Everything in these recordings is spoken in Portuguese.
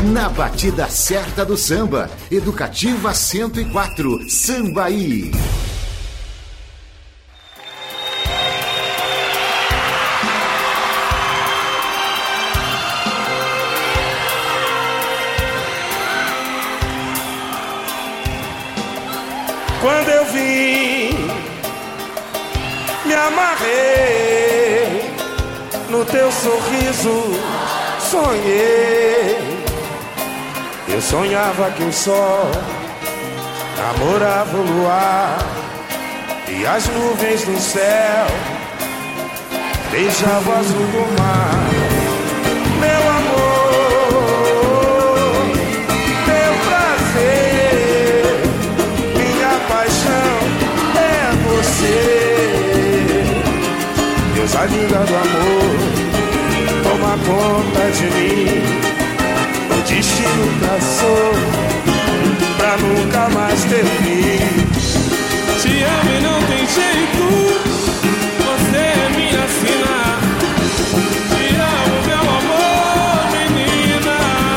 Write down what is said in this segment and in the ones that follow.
Na batida certa do samba, Educativa 104, Sambaí. Quando eu vim, me amarrei no teu sorriso, sonhei. Eu sonhava que o sol namorava o luar e as nuvens do céu beijavam o azul do mar. Meu amor, meu prazer, minha paixão é você. Deusa linda do amor, toma conta de mim. O destino traçou pra nunca mais ter fim. Te amo e não tem jeito, você é minha sina. Te amo, meu amor, menina.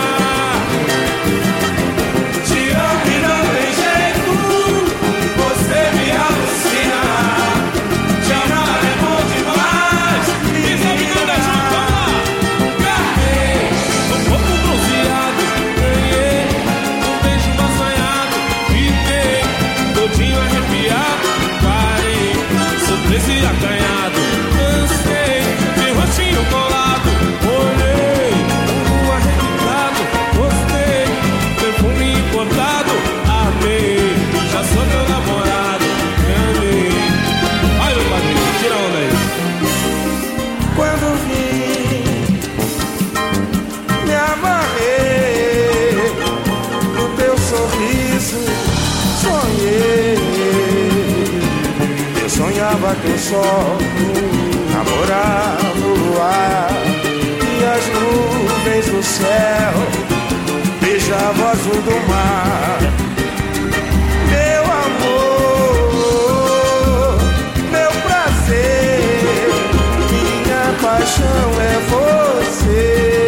Te amo e não tem jeito, você me alucina. Te amar é bom demais. E sabe quando é junto, ganhei um pouco bronzeado, ganhei um beijo assanhado, fiquei todinho arrepiado, parei, surpreso e acanhado, cansei, de rostinho colado, olhei, um arrebitado, gostei, perfume importado, amei, já sou teu namorado, me amei. Ai, meu padrinho, tira a onda aí. Quando vim, me amarrei no teu sorriso, sonhei. Eu sonhava que o sol namorava o luar e as nuvens do céu beijavam o azul do mar. Meu amor, meu prazer, minha paixão é você.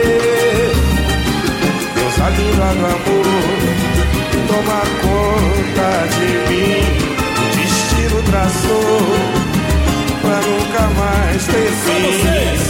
Deusa linda do amor, toma conta de mim. O destino traçou pra nunca mais ter fim.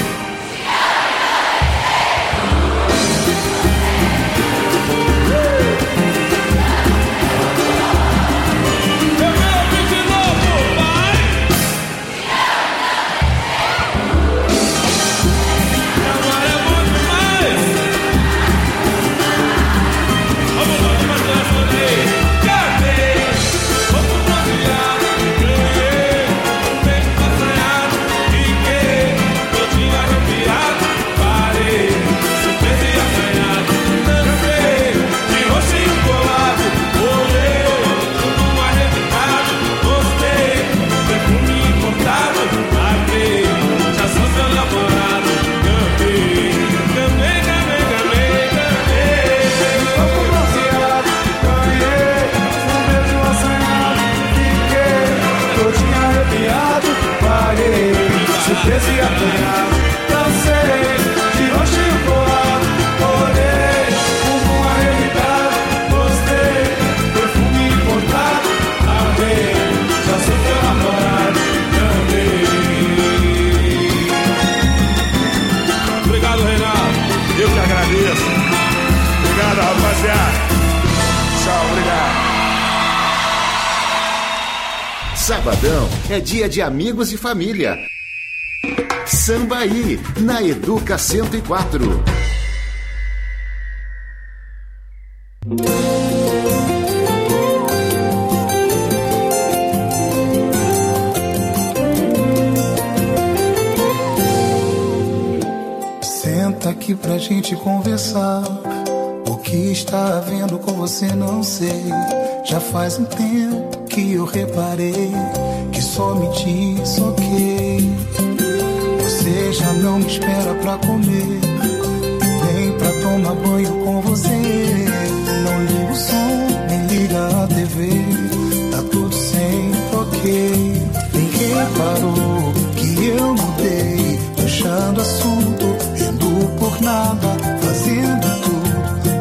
Surpresa e apanhado, dancei, de rostinho colado, olhei, como arrebitado, gostei, perfume importado, amei, já sou teu namorado, amei. Obrigado, Reinaldo. Eu que agradeço. Obrigado, rapaziada. Tchau, obrigado. Sabadão é dia de amigos e família. Sambaí, na Educa 104. Senta aqui pra gente conversar. O que está havendo com você não sei. Já faz um tempo que eu reparei que só me diz ok. Você já não me espera pra comer, nem pra tomar banho com você. Não liga o som, nem liga a TV, tá tudo sempre ok. Nem reparou que eu mudei, puxando assunto, indo por nada, fazendo tudo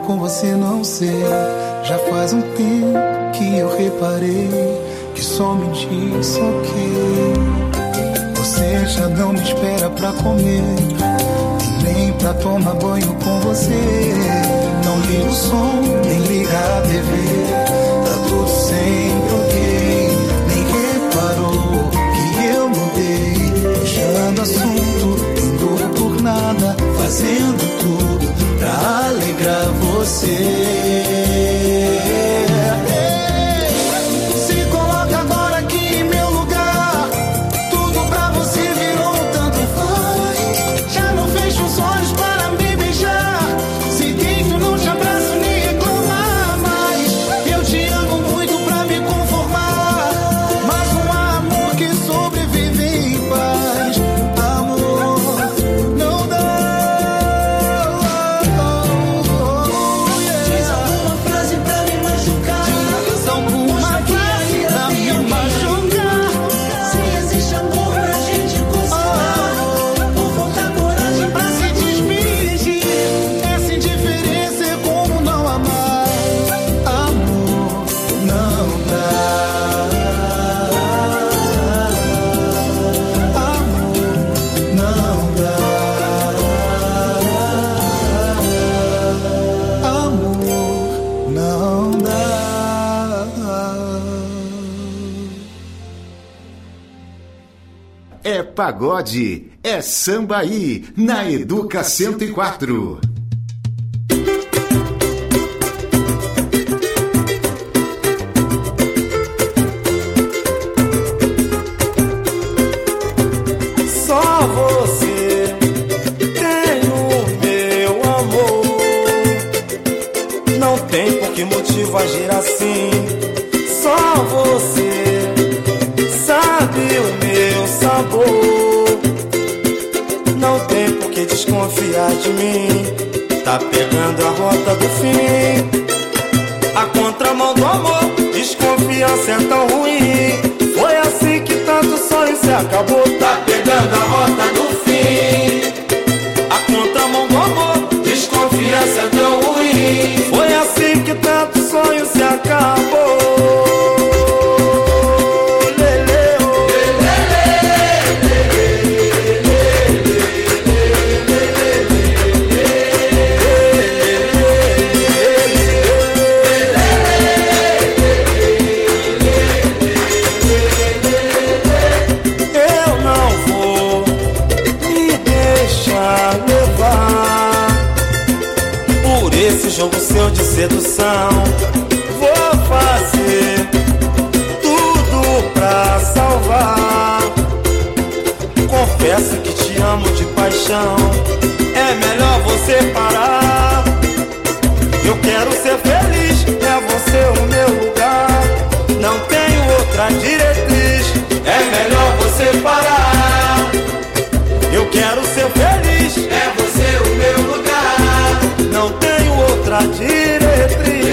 com você não sei. Já faz um tempo que eu reparei que só me diz ok. Você já não me espera pra comer e nem pra tomar banho com você. Não liga o som, nem liga a TV, tá tudo sempre ok. Nem reparou que eu mudei, puxando assunto, indo por nada, fazendo tudo pra alegrar você. Se coloca agora aqui em meu lugar, tudo pra você virou um tanto faz. Já não fecho os olhos para me beijar, se deito não te abraço nem reclamar mais. Eu te amo muito pra me conformar, mas um amor que sobrevive em paz. Amor não dá. Diz alguma frase pra me machucar, diz alguma frase pra me machucar. Se existe amor pra gente consolar, ou falta coragem pra se despedir. Essa indiferença é como não amar. Amor não dá. Amor não dá. Amor não dá. É pagode, é Sambaí, na Educa 104. Só você tem o meu amor. Não tem por que motivo agir assim. Só você sabe o meu sabor. Não tem por que desconfiar de mim. Tá pegando a rota do fim, a contramão do amor. Desconfiança é tão ruim. Foi assim que tanto sonho se acabou. Tá pegando a rota do fim, a contramão do amor. Desconfiança é tão ruim. Foi assim que tanto sonho se acabou. Eu não vou me deixar levar por esse jogo seu de sedução. Vou fazer tudo pra salvar. Confesso que te amo de paixão. É melhor você parar. Eu quero ser feliz, é você o meu lugar. Não tenho outra diretriz. É melhor você parar. Eu quero ser feliz, é você o meu lugar. Não tenho outra diretriz.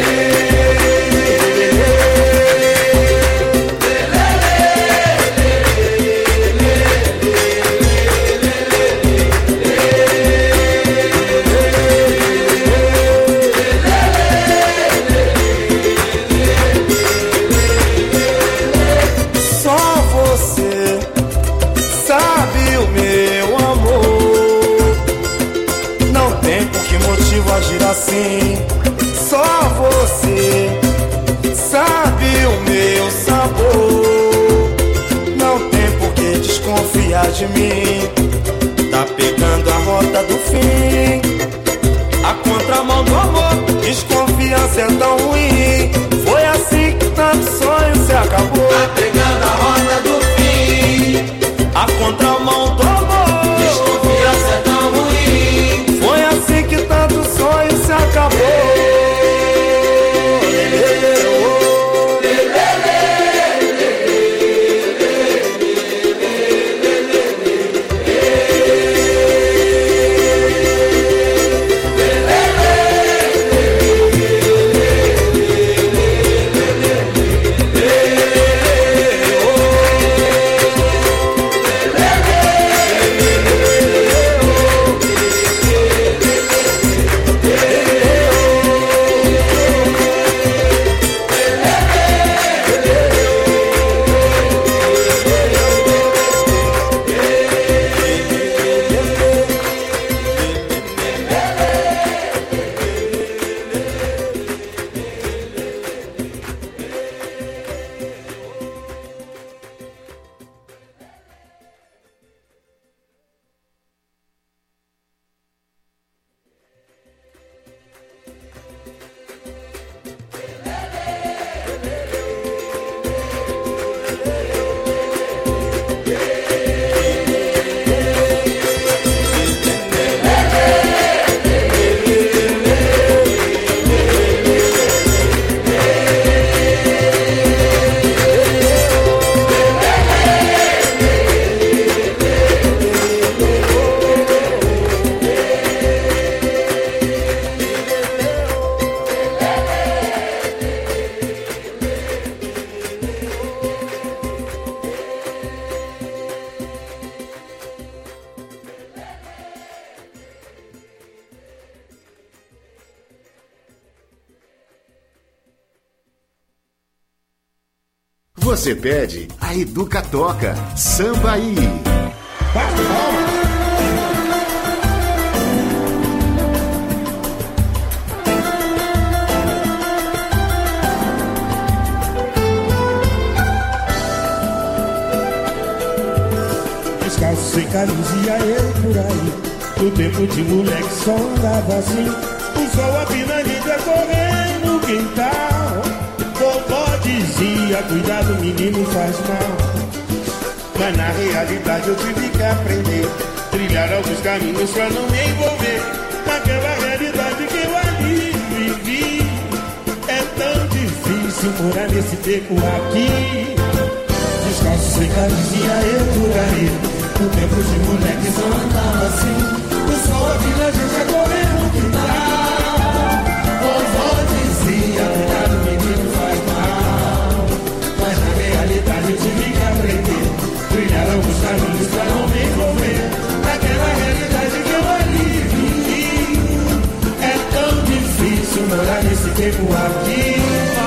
Só você sabe o meu amor. Não tem por que motivo agir assim. Só você sabe o meu sabor. Não tem por que desconfiar de mim. Tá pegando a rota do fim, a contramão do amor. Desconfiança é tão ruim. Foi assim que tanto sonho se acabou. Tá pegando a rota do fim, a contramão do amor. Desconfiança é tão ruim. Foi assim que tanto sonho se acabou. você pede, a Educa toca. Sambaí. Descalço sem camisa eu por aí. No tempo de moleque só andava assim. O sol a pinanida correndo no quintal. Vovó dizia, cuidado menino faz mal. Mas na realidade eu tive que aprender. Trilhar alguns caminhos pra não me envolver naquela realidade que eu ali vivi. É tão difícil morar nesse beco aqui. Descalço sem camisinha eu por aí. No tempo de moleque só andava assim. O sol a vida a gente a correr no quintal. Vovó dizia, cuidado menino faz mal. Mas na realidade eu tive que aprender. Trilhar alguns caminhos pra não me envolver naquela realidade que eu ali vivi. É tão difícil morar nesse tempo aqui.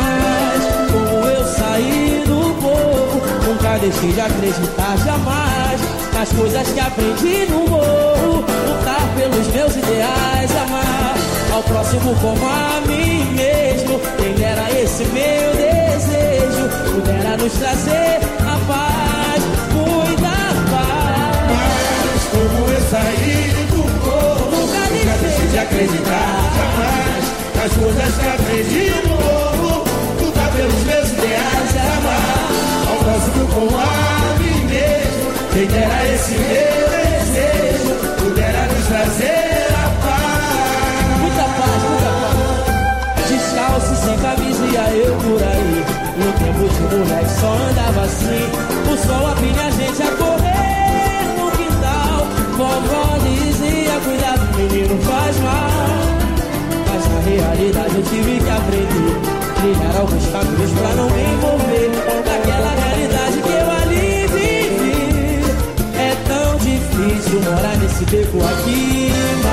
Mas como eu saí do povo, nunca deixei de acreditar jamais nas coisas que aprendi no morro. Lutar pelos meus ideais, amar ao próximo como a mim mesmo. Quem dera esse meu desejo pudera nos trazer a paz, muita paz. Mas como eu saí do povo, nunca deixei de acreditar jamais nas coisas que aprendi no morro. Lutar pelos meus ideais, amar ao próximo como a mim mesmo. Quem dera esse meu desejo pudera nos trazer a paz. Muita paz, muita paz. Descalço, sem camisa ia eu por aí. No tempo de moleque só andava assim. O sol apinha a gente a correr no quintal. Vovó dizia, cuidado menino faz mal. Mas na realidade eu tive que aprender. Trilhar alguns caminhos pra não me envolver naquela realidade que eu ali vivi. É tão difícil morar nesse beco aqui.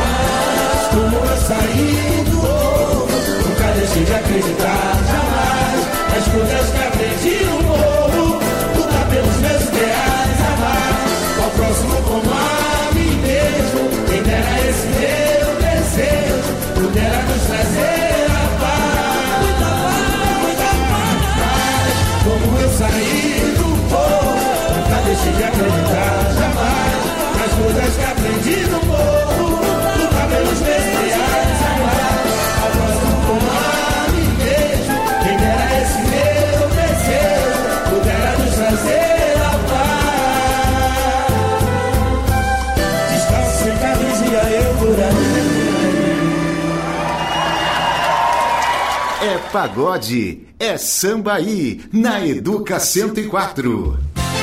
Mas como eu saí do morro, nunca deixei de acreditar jamais nas coisas que aprendi no morro. Lutar pelos meus ideais, amar ao próximo como a mim mesmo. Quem dera esse meu desejo pudera nos trazer a paz. Muita paz, muita paz. Como eu saí do morro, nunca deixei de acreditar jamais nas coisas que aprendi no morro. Lutar pelos meus ideais, amar ao próximo como a mim mesmo. Quem dera esse meu desejo pudera nos trazer a paz. Descalço sem camisa ia eu por aí. É pagode, é Sambaí, na Educa 104.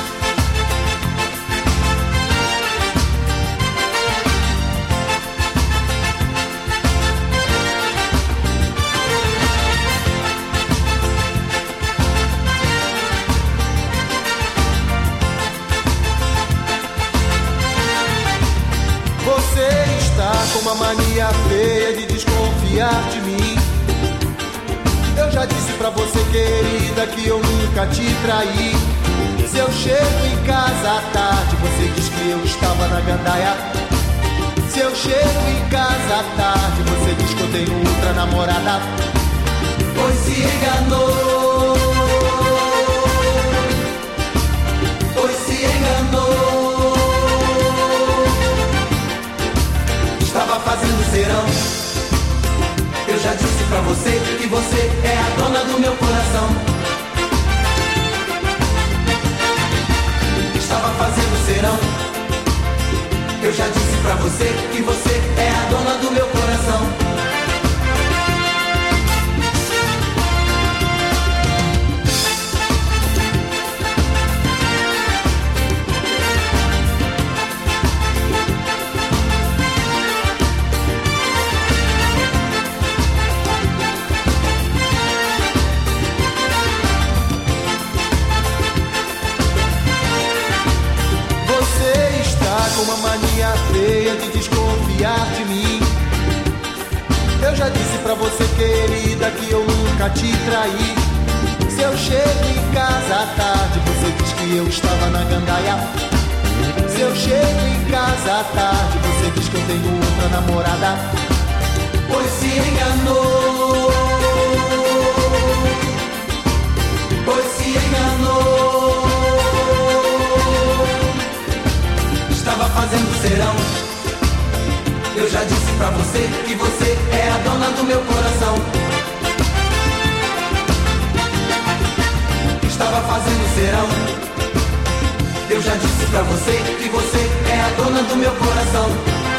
Você está com uma mania feia de desconfiar de mim. Eu já disse pra você, querida, que eu nunca te traí. Se eu chego em casa à tarde, você diz que eu estava na gandaia. Se eu chego em casa à tarde, você diz que eu tenho outra namorada. Pois se enganou. Pois se enganou. Estava fazendo serão. Eu já disse pra você que você é a dona do meu coração. Estava fazendo serão. Eu já disse pra você que você é a dona do meu coração. Com uma mania feia de desconfiar de mim. Eu já disse pra você, querida, que eu nunca te traí. Se eu chego em casa à tarde, você diz que eu estava na gandaia. Se eu chego em casa à tarde, você diz que eu tenho outra namorada. Pois se enganou, pois se enganou. Estava fazendo serão. Eu já disse pra você que você é a dona do meu coração. Estava fazendo serão. Eu já disse pra você que você é a dona do meu coração.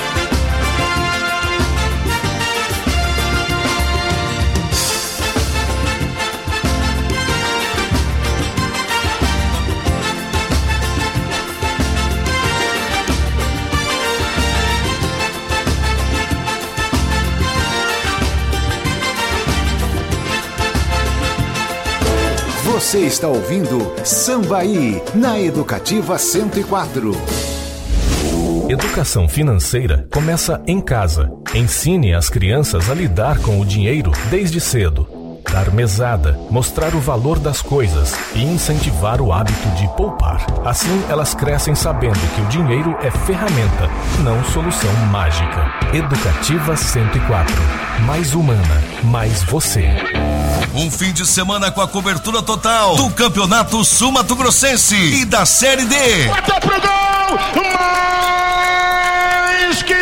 Você está ouvindo Sambaí na Educativa 104. Educação financeira começa em casa. Ensine as crianças a lidar com o dinheiro desde cedo. Dar mesada, mostrar o valor das coisas e incentivar o hábito de poupar. Assim, elas crescem sabendo que o dinheiro é ferramenta, não solução mágica. Educativa 104. Mais humana, mais você. Um fim de semana com a cobertura total do Campeonato Sul-Mato-Grossense e da Série D. Bateu pro gol! Mais que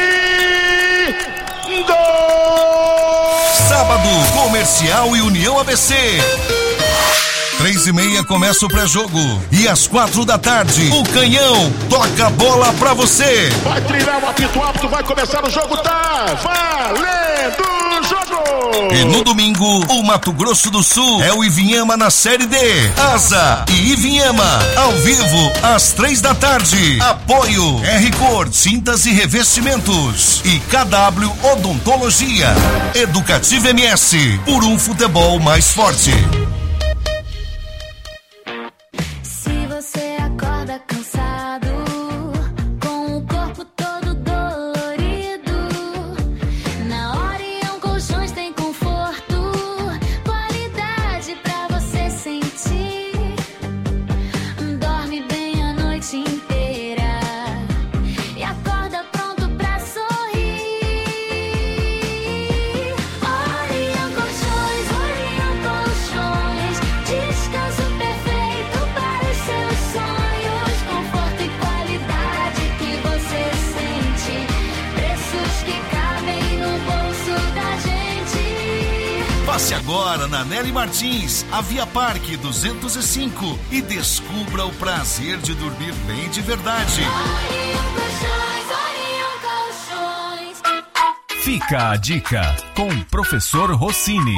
gol! Sábado, Comercial e União ABC. 3:30 começa o pré-jogo. E às 4 da tarde, o Canhão toca a bola pra você. Vai trilhar o apito alto, vai começar o jogo, tá valendo o jogo! E no domingo, o Mato Grosso do Sul é o Ivinhema na Série D. Asa e Ivinhema, ao vivo, às 3 da tarde. Apoio R-Cor, Tintas e Revestimentos. E KW Odontologia. Educativa MS, por um futebol mais forte. Você acorda cansado, com o corpo todo dolorido. Na Orion Colchões tem conforto, qualidade pra você sentir. Dorme bem a noite inteira e acorda pronto pra sorrir. Orion Colchões, descanso perfeito para os seus sonhos, conforto e qualidade que você sente, preços que cabem no bolso da gente. Passe agora na Nelly Martins, a Via Parque 205 e descubra o prazer de dormir bem de verdade. Orion Colchões. Fica a dica com o professor Rossini.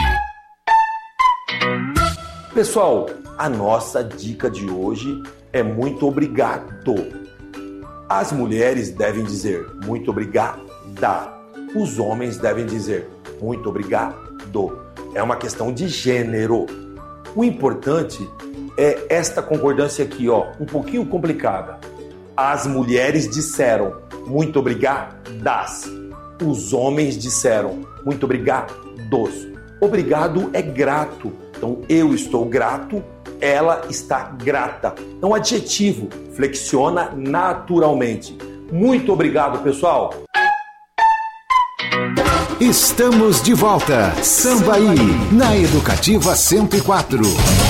Pessoal, a nossa dica de hoje é muito obrigado. As mulheres devem dizer muito obrigada. Os homens devem dizer muito obrigado. É uma questão de gênero. O importante é esta concordância aqui, ó, um pouquinho complicada. As mulheres disseram muito obrigadas. Os homens disseram muito obrigados. Obrigado é grato. Então, eu estou grato, ela está grata. Então, adjetivo, flexiona naturalmente. Muito obrigado, pessoal. Estamos de volta. Sambaí na Educativa 104.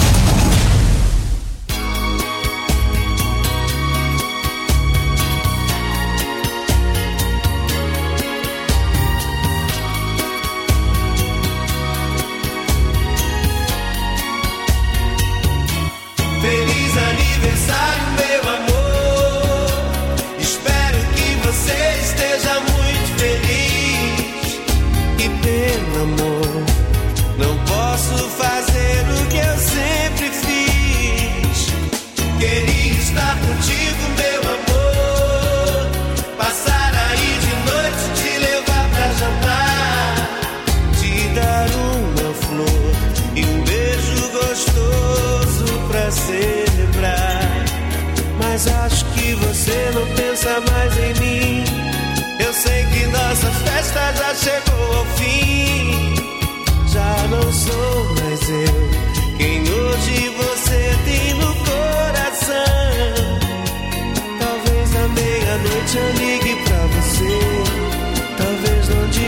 Feliz aniversário, meu amor. Espero que você esteja muito feliz. Que pena, amor, não posso fazer o que eu sempre fiz. Queria estar contigo, meu amor. Passar aí de noite, te levar pra jantar, te dar uma flor e um beijo gostoso pra celebrar. Mas acho que você não pensa mais em mim. Eu sei que nossa festa já chegou ao fim. Já não sou mais eu quem hoje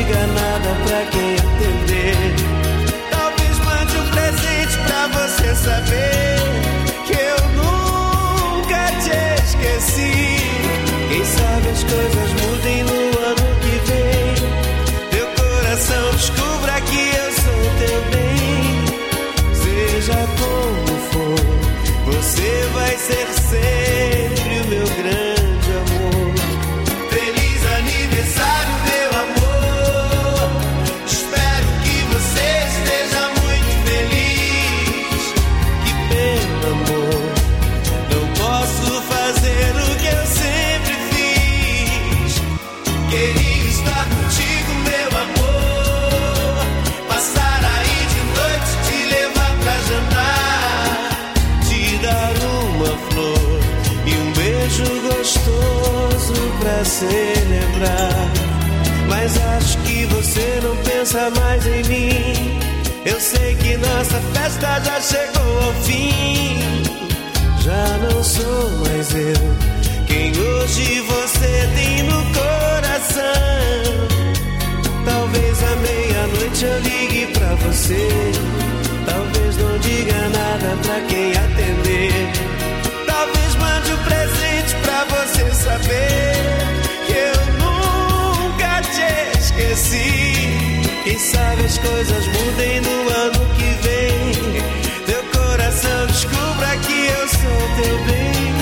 diga nada pra quem entender. Talvez mande um presente pra você saber que eu nunca te esqueci. Quem sabe as coisas mudem no ano que vem. Teu coração descubra que eu sou teu bem. Seja como for, você vai ser sempre o meu grande amor. Feliz aniversário, meu amor. Espero que você esteja muito feliz. Que pena, amor, não posso fazer o que eu sempre fiz. Queria estar contigo, meu amor. Passar aí de noite, te levar pra jantar, te dar uma flor e um beijo gostoso pra celebrar. Mas acho que você não pensa mais em mim. Eu sei que nossa festa já chegou ao fim. Já não sou mais eu quem hoje você tem no coração. Talvez à meia-noite eu ligue pra você. Talvez não diga nada pra quem atender. Talvez mande um presente pra você saber que eu nunca te esqueci. Quem sabe as coisas mudem no ano que vem. Teu coração descubra que eu sou teu bem.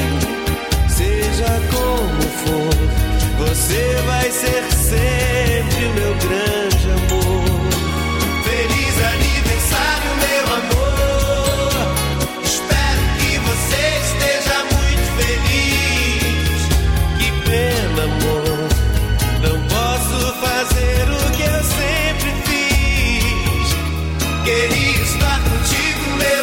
Seja como for, você vai ser sempre o meu grande amor. Feliz aniversário, meu amor. Espero que você esteja muito feliz. Que pena, amor, não posso fazer o que eu sempre fiz. Queria estar contigo, meu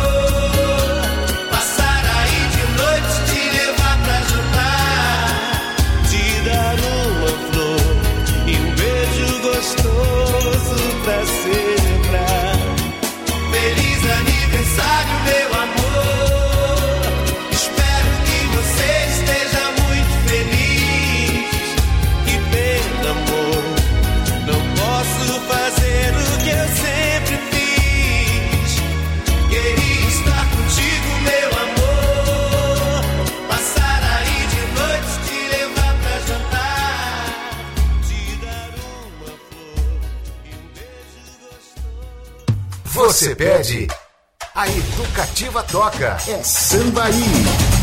amor. Passar aí de noite, te levar pra jantar, te dar uma flor e um beijo gostoso pra celebrar. Feliz aniversário, meu amor. Espero que você esteja muito feliz. Que pena, amor, não posso fazer o que eu sempre fiz. Queria estar contigo, meu amor. Passar aí de noite, te levar pra jantar, te dar uma flor e um beijo gostoso. Você pede, a Educativa toca. É Sambaí.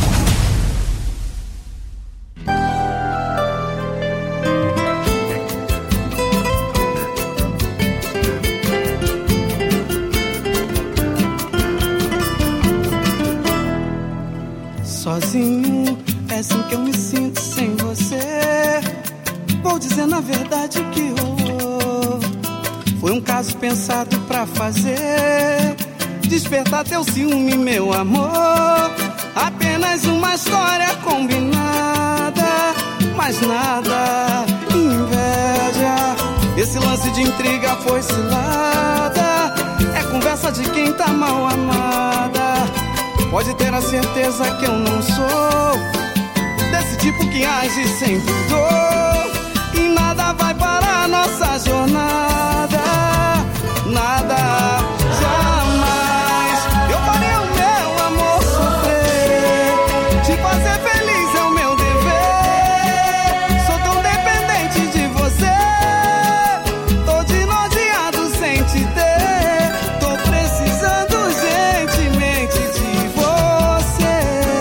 Sozinho, é assim que eu me sinto sem você. Vou dizer na verdade o que rolou. Foi um caso pensado pra fazer despertar teu ciúme, meu amor. Apenas uma história combinada, mas nada inveja. Esse lance de intriga foi cilada. É conversa de quem tá mal amada. Pode ter a certeza que eu não sou desse tipo que age sem pudor. E nada vai parar nossa jornada. Nada, jamais. Eu farei o meu amor sofrer. Te fazer feliz é o meu dever. Sou tão dependente de você. Tô desnorteado sem te ter. Tô precisando urgentemente de você.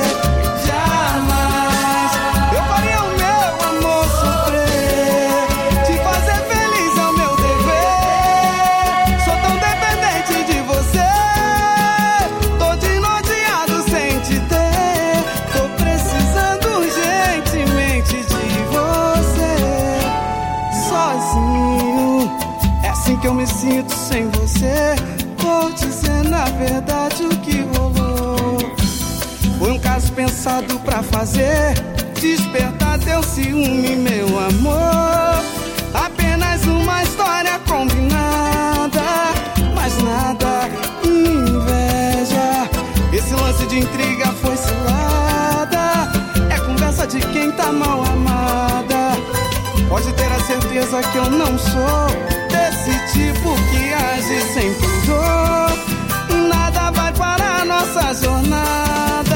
Jamais eu faria o meu amor sofrer. Te fazer feliz é o meu dever. Sou tão dependente de você. Tô desnorteado sem te ter. Tô precisando urgentemente de você. Sozinho, é assim que eu me sinto sem você. Vou dizer na verdade o que rolou. Foi um caso pensado pra fazer despertar teu ciúme, meu amor. Apenas uma história combinada, mas nada inveja. Esse lance de intriga foi cilada. É conversa de quem tá mal amada. Pode ter a certeza certeza que eu não sou desse tipo que age sem pudor. Nada vai parar nossa jornada.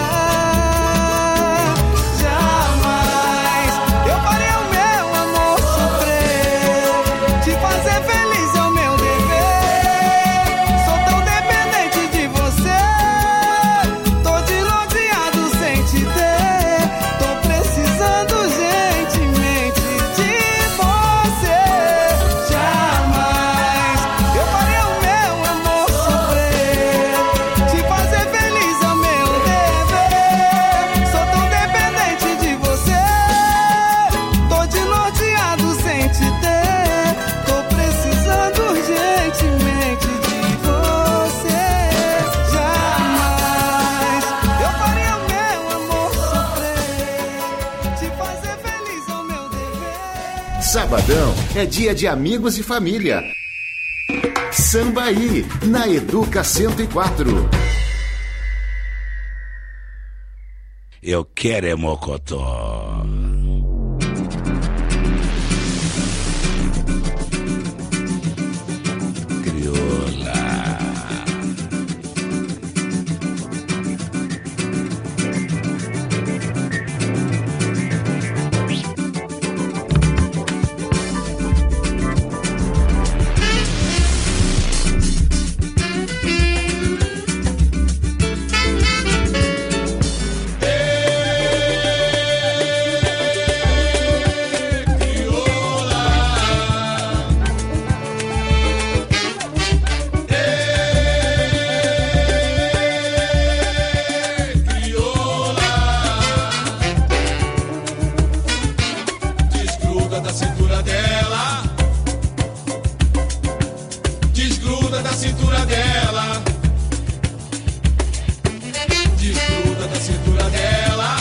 Jamais eu farei o meu amor sofrer. Te fazer feliz é o meu dever. Sou tão dependente de você. Tô desnorteado sem te ter. Tô precisando urgentemente de você. Jamais eu farei o meu amor sofrer. Te fazer feliz é o meu dever. Sou tão dependente de você. Tô desnorteado sem te ter. Tô precisando urgentemente de você. Jamais eu faria o meu amor sofrer. Te fazer feliz é o meu dever. Sabadão é dia de amigos e família. Sambaí, na Educa 104. Eu quero é mocotó. Crioula. Desgruda da cintura dela. Desgruda da cintura dela. Desgruda da cintura dela.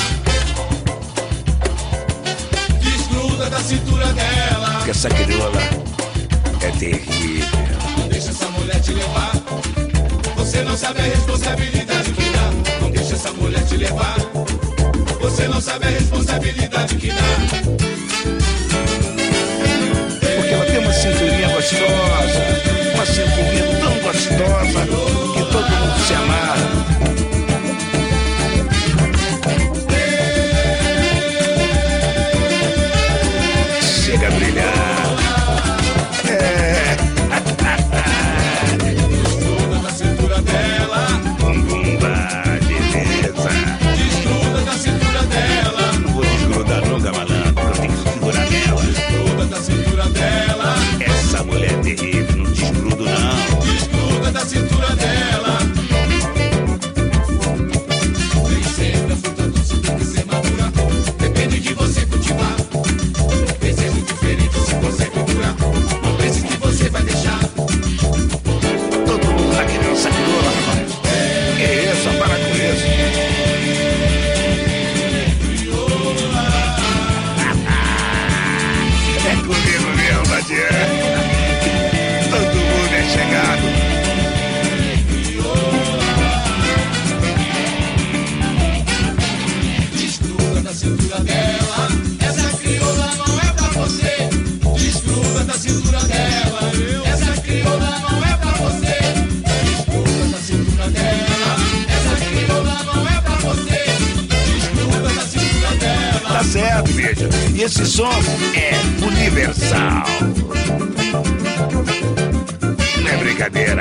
Desgruda da cintura dela. Porque essa crioula é terrível. Não deixa essa mulher te levar. Você não sabe a responsabilidade que dá. Não deixa essa mulher te levar. Você não sabe a responsabilidade que dá. Porque ela tem uma cinturinha gostosa. Uma cinturinha tão gostosa que todo mundo se amarra. Chega a brilhar. Desgruda da cintura dela. Bumbumba, beleza. Desgruda da cintura dela. Não vou desgrudar nunca, malandro, porque eu tenho que segurar nela. Desgruda da cintura dela. Essa mulher é terrível, não desgrudo não. Desgruda da cintura dela. Nem sempre a fruta doce tem que ser madura. Depende de você cultivar. Desejo diferente se você procurar. Não pense que você vai deixar. Todo mundo tá querendo essa crioula, rapaz. É isso, para com isso. É comigo mesmo, Badia. Todo mundo é chegado. Desgruda da cintura dela. Essa crioula não é pra você. Desgruda da cintura dela. Essa crioula não é pra você. Desgruda da cintura dela. Essa crioula não é pra você. Desgruda da cintura dela. Tá certo, bicho. E esse som é universal. Não é brincadeira.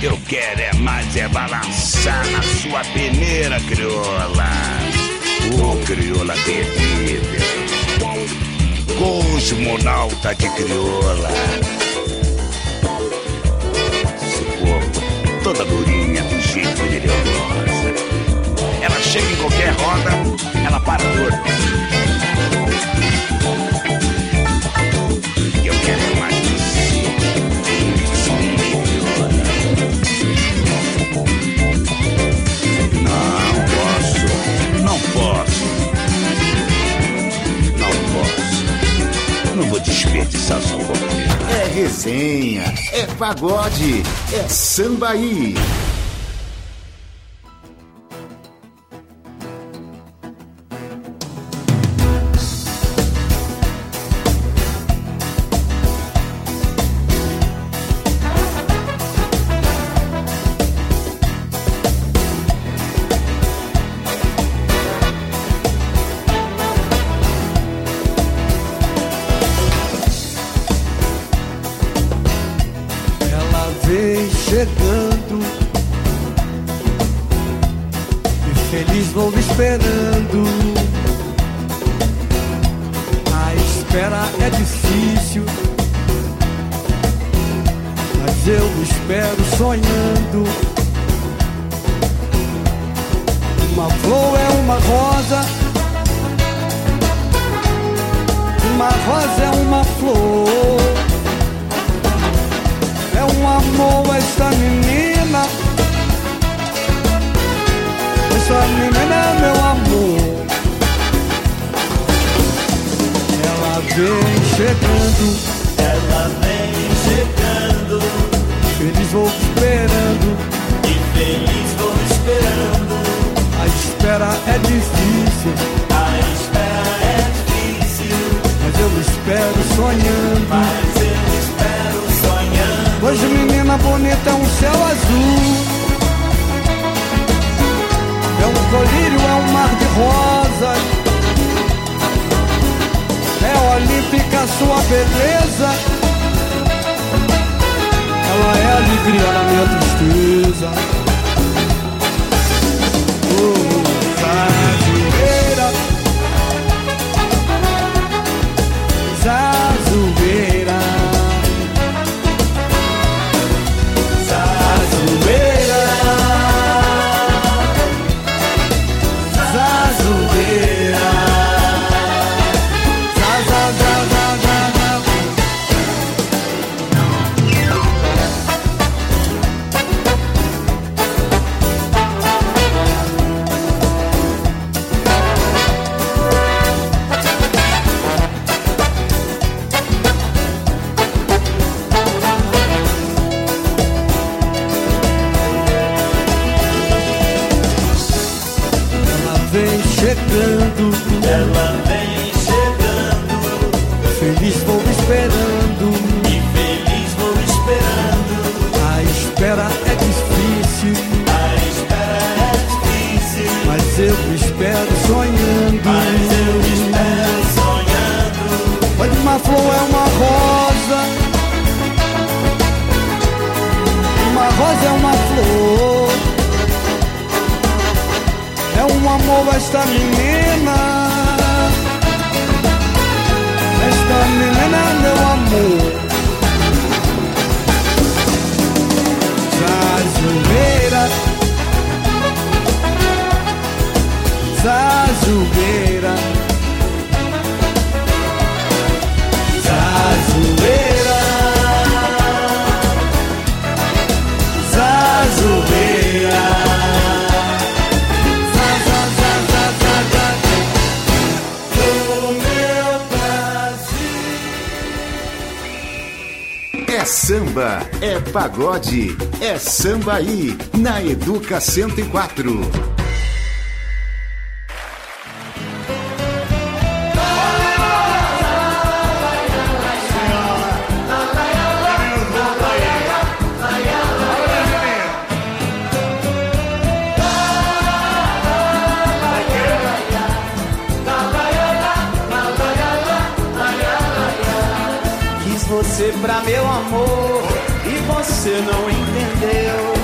Eu quero é mais é balançar na sua peneira, crioula. Ô, crioula terrível, cosmonauta de crioula. Esse corpo, toda durinha, do jeito maravilhosa. Ela chega em qualquer roda, ela para torta. Eu quero mais de você, crioula. Não posso. Não vou desperdiçar sua companhia. É resenha, é pagode, é Sambaí. Chegando e feliz vou esperando. A espera é difícil, mas eu espero sonhando. Uma flor é uma rosa, uma rosa é uma flor. É um amor esta menina, essa menina é meu amor. Ela vem chegando, ela vem chegando. Feliz vou esperando, e feliz vou esperando. A espera é difícil, a espera é difícil, mas eu espero sonhando. Mas eu espero sonhando. Hoje menina bonita é um céu azul, é um colírio, é um mar de rosas, é olímpica sua beleza. Ela é a alegria na minha tristeza. Zazueira, zazueira, zazueira, zazueira, ela vem chegando. Feliz vou esperando, e feliz vou esperando. A espera é difícil, a espera é difícil, mas eu espero sonhando. Mas eu espero sonhando. Olha, uma flor é uma rosa, uma rosa é uma flor. É um amor esta menina, esta menina é meu amor. Zazueira, zazueira, zazueira, zazueira. É samba, é pagode, é Sambaí, na Educa 104. Quis você pra meu amor e você não entendeu.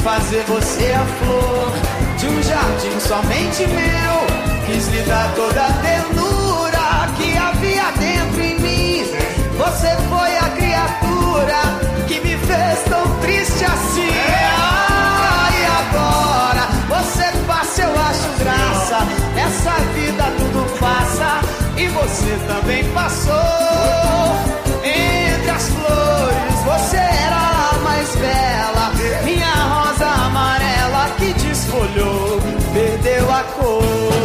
fazer você a flor de um jardim somente meu. Quis lhe dar toda a ternura que havia dentro em mim. Você foi a criatura que me fez tão triste assim. E agora você passa, eu acho graça. Nessa vida tudo passa e você também passou. Entre as flores você era a mais bela, minha rosa amarela que desfolhou, perdeu a cor.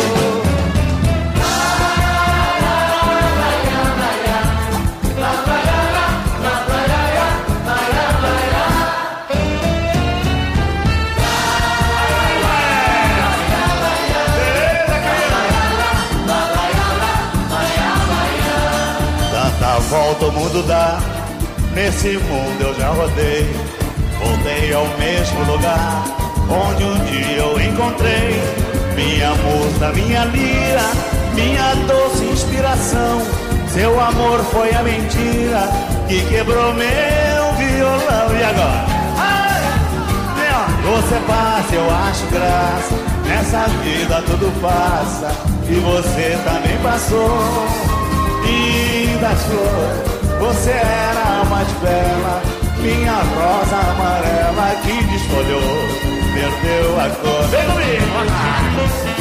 Tanta volta o mundo dá, nesse mundo eu já rodei. Voltei ao mesmo lugar onde um dia eu encontrei minha musa, minha lira, minha doce inspiração. Seu amor foi a mentira que quebrou meu violão. E agora? Você passa, eu acho graça. Nessa vida tudo passa e você também passou. E das flores você era a mais bela, minha rosa amarela que desfolhou, perdeu a cor. Vem comigo!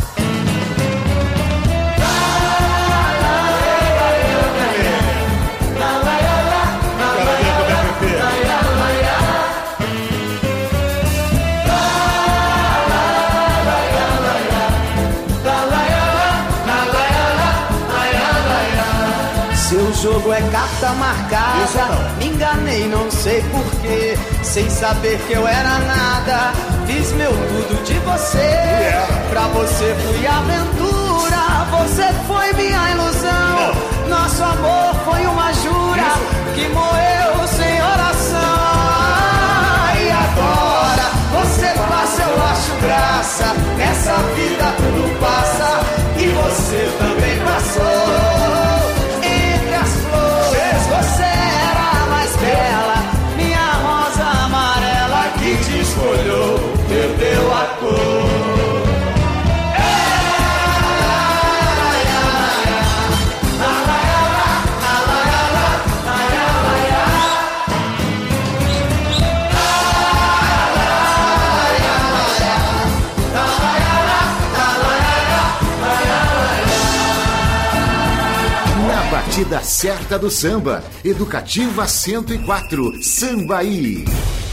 Seu jogo é carta marcada, me enganei, não sei porquê. Sem saber que eu era nada, fiz meu tudo de você. Pra você fui aventura, você foi minha ilusão. Nosso amor foi uma jura que morreu sem oração. E agora você passa, eu acho graça. Nessa vida tudo passa e você também passou. Você era a mais bela, minha rosa amarela que te escolheu, perdeu a cor. Batida certa do samba. Educativa 104, Sambaí.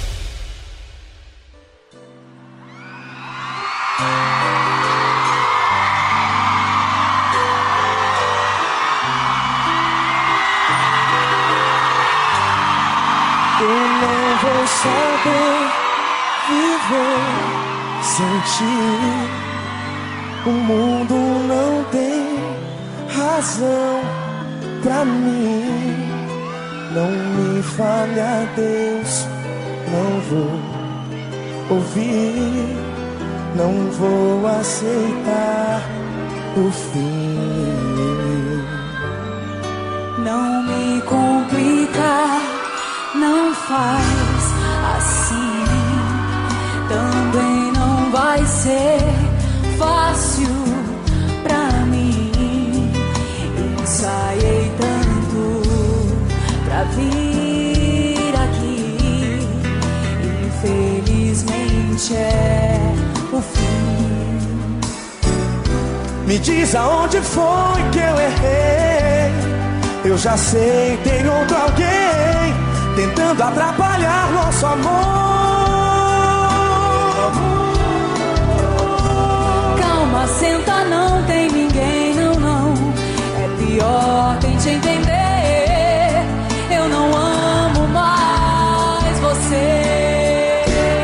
Eu não vou saber viver sem ti. O mundo não tem razão pra mim. Não me falha, Deus, não vou ouvir, não vou aceitar o fim. Não me complica, não faz assim. Também não vai ser fácil pra mim. Ensaiei tanto pra vir aqui. Infelizmente é o fim. Me diz aonde foi que eu errei. Eu já sei, tem outro alguém tentando atrapalhar nosso amor. Calma, senta, não tem ninguém, não, não. É pior, tente entender. Eu não amo mais você.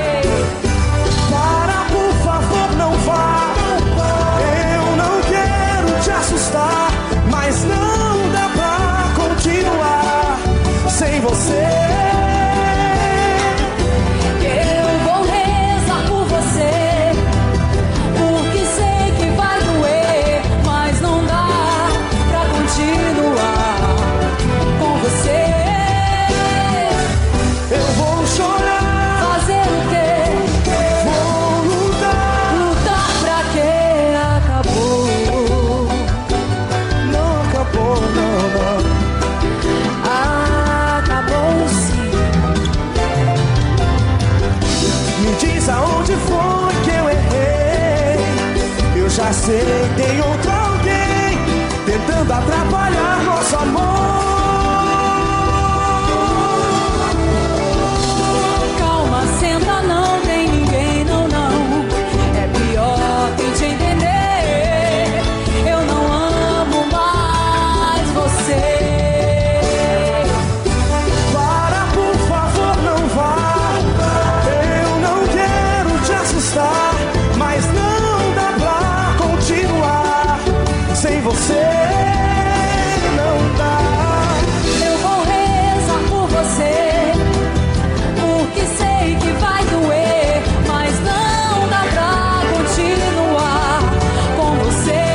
Para, por favor, não vá. Eu não quero te assustar, mas não dá pra continuar sem você. sei, tem outro alguém tentando atrapalhar nosso amor. Calma, senta, não tem ninguém, não, não. É pior tente entender. Eu não amo mais você. Para, por favor, não vá. Eu não quero te assustar, mas não dá pra continuar sem você. Não dá. Eu vou rezar por você, porque sei que vai doer, mas não dá pra continuar com você.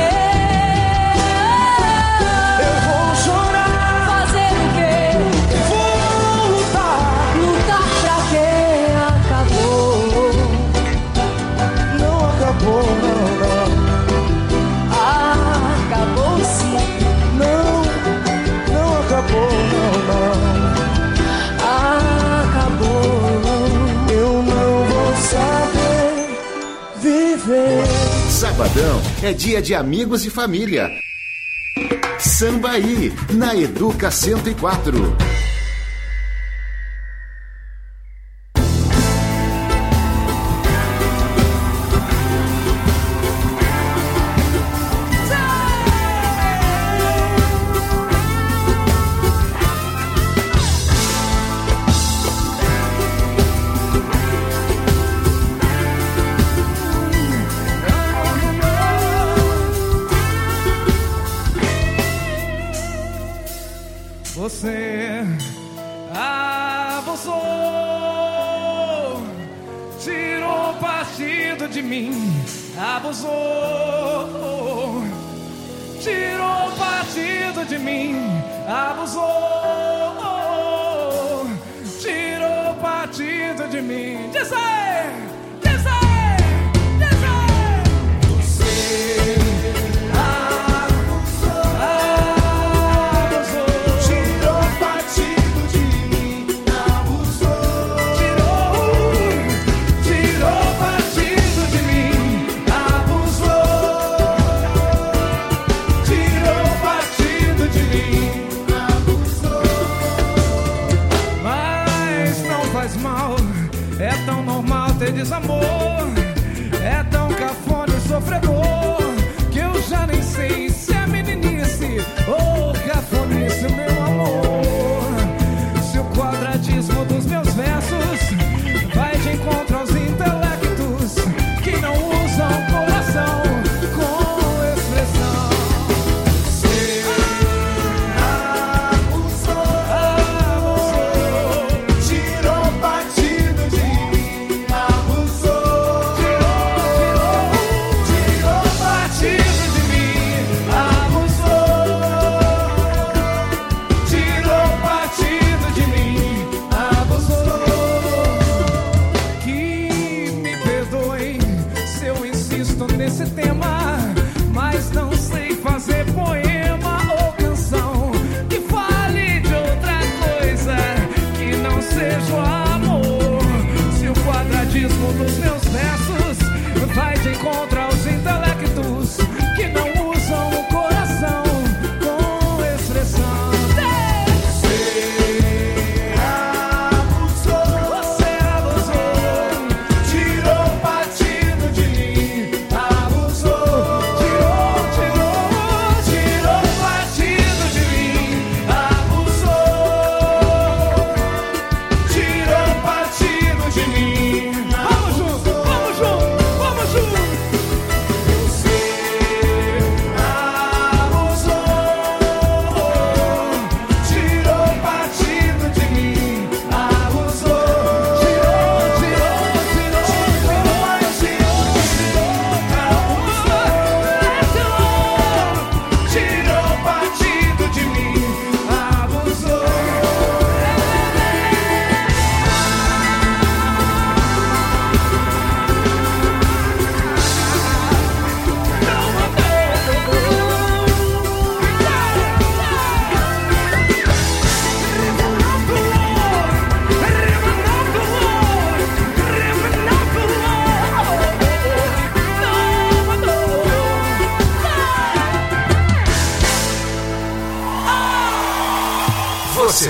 Eu vou chorar. Fazer o quê? Vou lutar. Lutar pra quê? Acabou. Não acabou, não, não. Acabou sim. Não, não acabou, não, não. Acabou. Eu não vou saber viver. Sabadão é dia de amigos e família. Sambaí, na Educa 104. Você abusou, tirou partido de mim, abusou, tirou partido de mim, abusou, tirou partido de mim. Diz aí, diz aí, diz aí. Você desamor, é tão cafona e sofredor que eu já nem sei se é meninice ou cafonice, meu amor. Se o quadradismo dos meus versos vai de encontro aos intelectos que não usam coração com expressão. Você abusou, tirou partido de mim. Abusou, tirou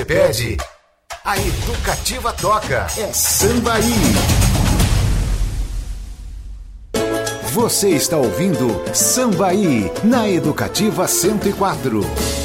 pede. A Educativa toca. É Sambaí. Você está ouvindo Sambaí na Educativa 104.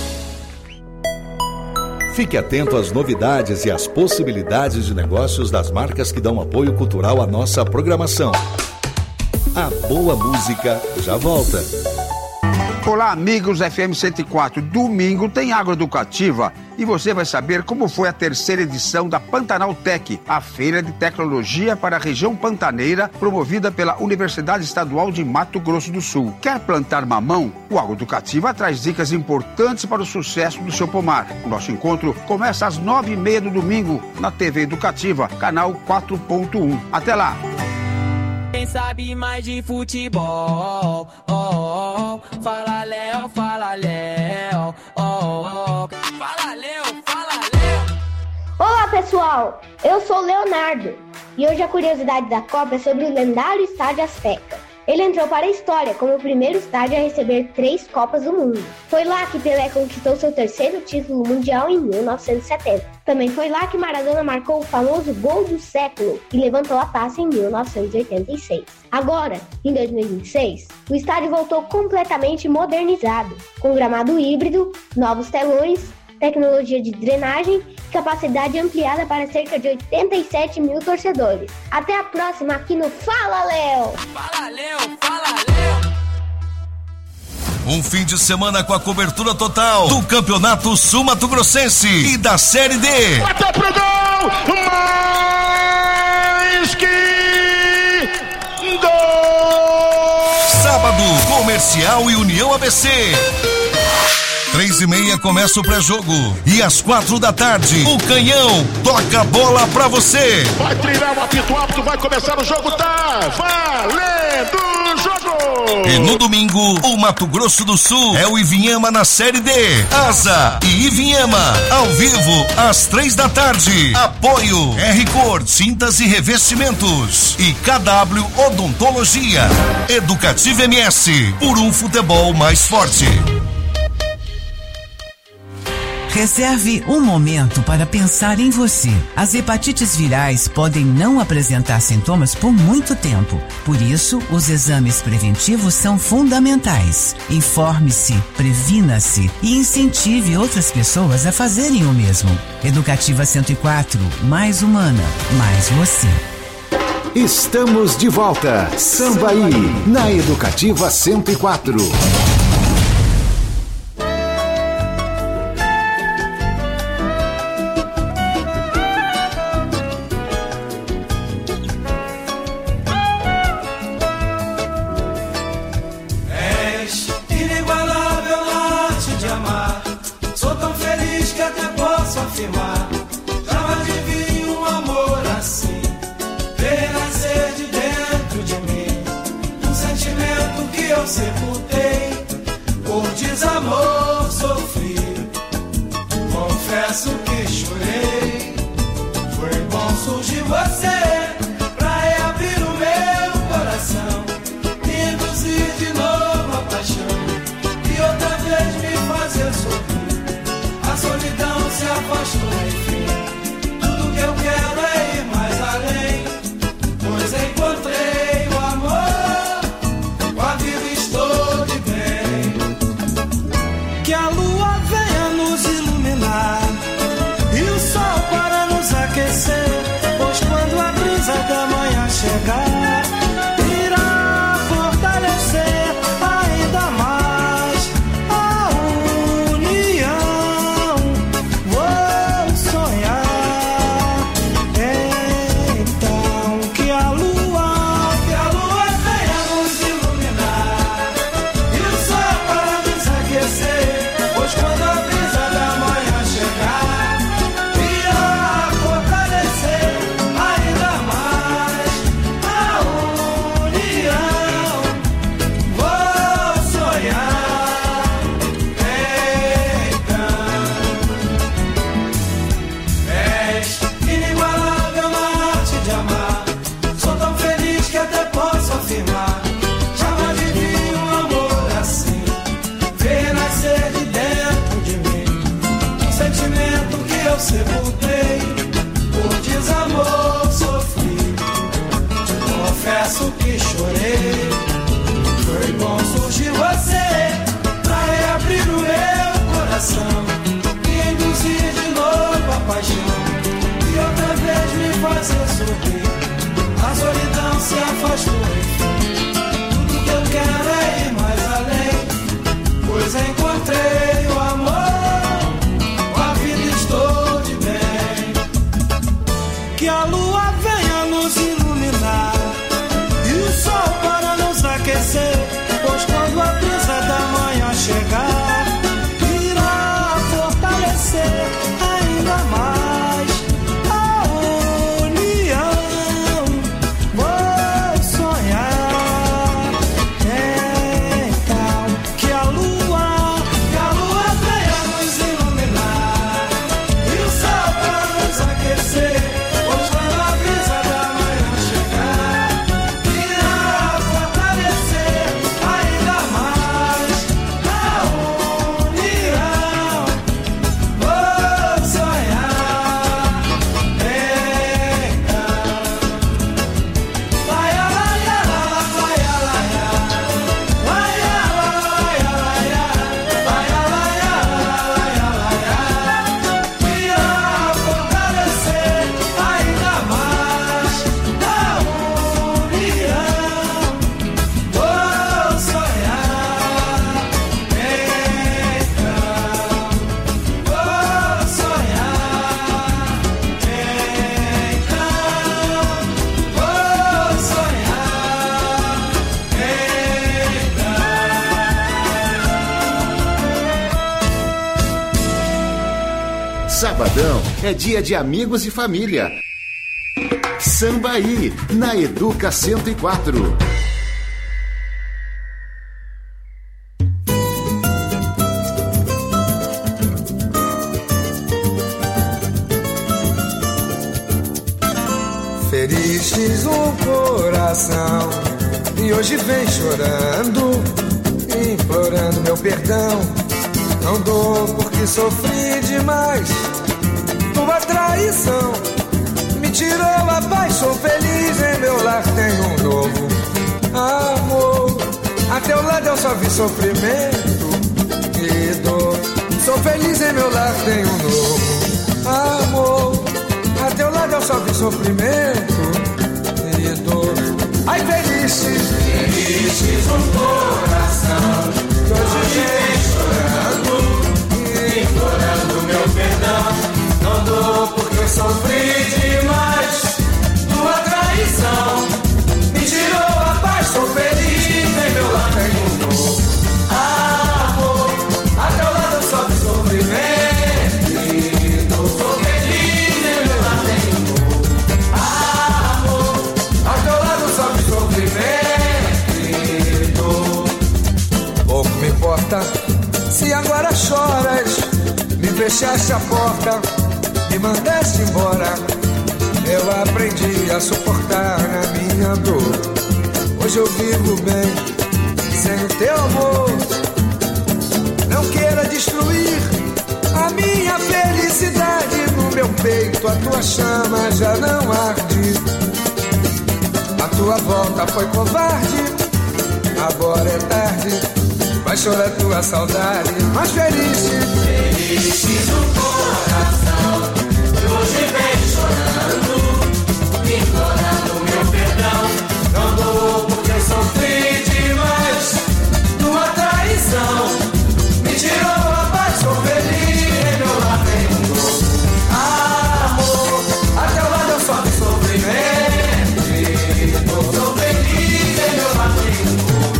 Fique atento às novidades e às possibilidades de negócios das marcas que dão apoio cultural à nossa programação. A boa música já volta. Olá, amigos FM 104. Domingo tem Agroeducativa e você vai saber como foi a terceira edição da Pantanal Tech, a feira de tecnologia para a região pantaneira, promovida pela Universidade Estadual de Mato Grosso do Sul. Quer plantar mamão? O Agroeducativa traz dicas importantes para o sucesso do seu pomar. O nosso encontro começa às 9h30 do domingo na TV Educativa, canal 4.1. Até lá! Quem sabe mais de futebol, oh, oh, oh. Fala Léo, fala Léo, oh, oh. Fala Léo, fala Léo. Olá pessoal, eu sou o Leonardo e hoje a curiosidade da Copa é sobre o lendário Estádio Azteca. Ele entrou para a história como o primeiro estádio a receber 3 Copas do Mundo. Foi lá que Pelé conquistou seu terceiro título mundial em 1970. Também foi lá que Maradona marcou o famoso gol do século e levantou a taça em 1986. Agora, em 2026, o estádio voltou completamente modernizado, com gramado híbrido, novos telões, tecnologia de drenagem e capacidade ampliada para cerca de 87 mil torcedores. Até a próxima aqui no Fala Léo! Fala Léo, fala Léo! Um fim de semana com a cobertura total do Campeonato Sul-Mato-Grossense e da Série D. Bateu pro gol! Mais que gol! Sábado, Comercial e União ABC. 3h30 começa o pré-jogo. E às 4 da tarde, o Canhão toca a bola pra você. Vai trilhar o apito apto, vai começar o jogo, tá valendo o jogo! E no domingo, o Mato Grosso do Sul é o Ivinhema na Série D. Asa e Ivinhema, ao vivo, às 3 da tarde. Apoio R-Cor, Tintas e Revestimentos. E KW Odontologia. Educativa MS, por um futebol mais forte. Reserve um momento para pensar em você. As hepatites virais podem não apresentar sintomas por muito tempo. Por isso, os exames preventivos são fundamentais. Informe-se, previna-se e incentive outras pessoas a fazerem o mesmo. Educativa 104, mais humana, mais você. Estamos de volta. Sambaí, na Educativa 104. Sepultei confesso que chorei. Foi bom surgir você pra reabrir o meu coração e induzir de novo a paixão e outra vez me fazer sorrir. A solidão se afastou, enfim. Tudo que eu quero é ir mais além, pois encontrei o amor, com a vida estou de bem. Que a lua venha nos iluminar e o sol para nos aquecer, pois quando a brisa da manhã chegar, irá fortalecer ainda mais a união. Vou sonhar, então, que a lua venha nos iluminar e o sol para nos aquecer, pois quando a brisa da manhã chegar, irá fortalecer ainda mais a união. Vou sonhar, então. Laia, laia, laia, laia, laia, laia, laia, laia, irá fortalecer ainda mais a união. Vou sonhar, então. Vou sonhar, então. Vou sonhar, Sabadão é dia de amigos e família. Sambaí, na Educa 104. Feristes um coração e hoje vem chorando, implorando meu perdão. Não dou porque sofri demais. Tua traição me tirou a paz. Sou feliz, em meu lar tenho um novo amor. A teu lado eu só vi sofrimento e dor. Sou feliz, em meu lar tenho um novo amor. A teu lado eu só vi sofrimento e dor. Ai, feristes um coração que hoje vem chorando, implorando meu perdão. Não dou porque sofri demais. Tua traição me tirou a paz. Sou feliz, em meu lar tenho um novo amor. A teu lado eu só vi sofrimento e dor. Sou feliz, em meu lar tenho um novo amor. A teu lado eu só vi sofrimento e dor. Pouco me importa se agora choras. Me fechaste a porta, me mandaste embora. Eu aprendi a suportar a minha dor. Hoje eu vivo bem sem o teu amor. Não queira destruir a minha felicidade. No meu peito a tua chama já não arde. A tua volta foi covarde, agora é tarde. Vai chorar tua saudade, mas feliz no coração, que hoje vem chorando, implorando meu perdão. Não dou porque sofri demais. Tua traição me tirou a paz. Sou feliz, em meu lar tenho um novo amor. A teu lado eu só vi sofrimento e dor. Sou feliz, em meu lar tenho um novo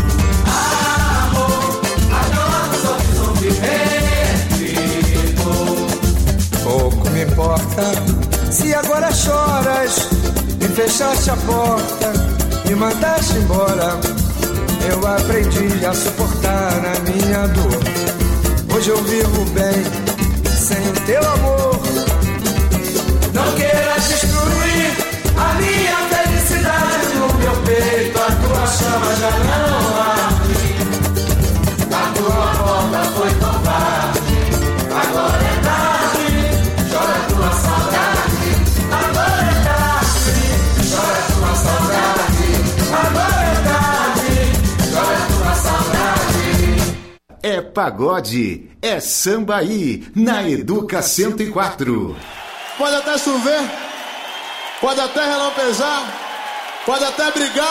amor. A teu lado só vi sofrimento e dor. Pouco me importa se agora choras. Me fechaste a porta, me mandaste embora. Eu aprendi a suportar a minha dor. Hoje eu vivo bem sem o teu amor. Não queiras destruir a minha felicidade. No meu peito a tua chama já não arde. A tua volta foi covarde, agora é tarde. Chora a tua saudade, agora é tarde. Chora a tua saudade, é pagode, é Sambaí, na Educa 104. Pode até chover, pode até relampejar, pode até brigar.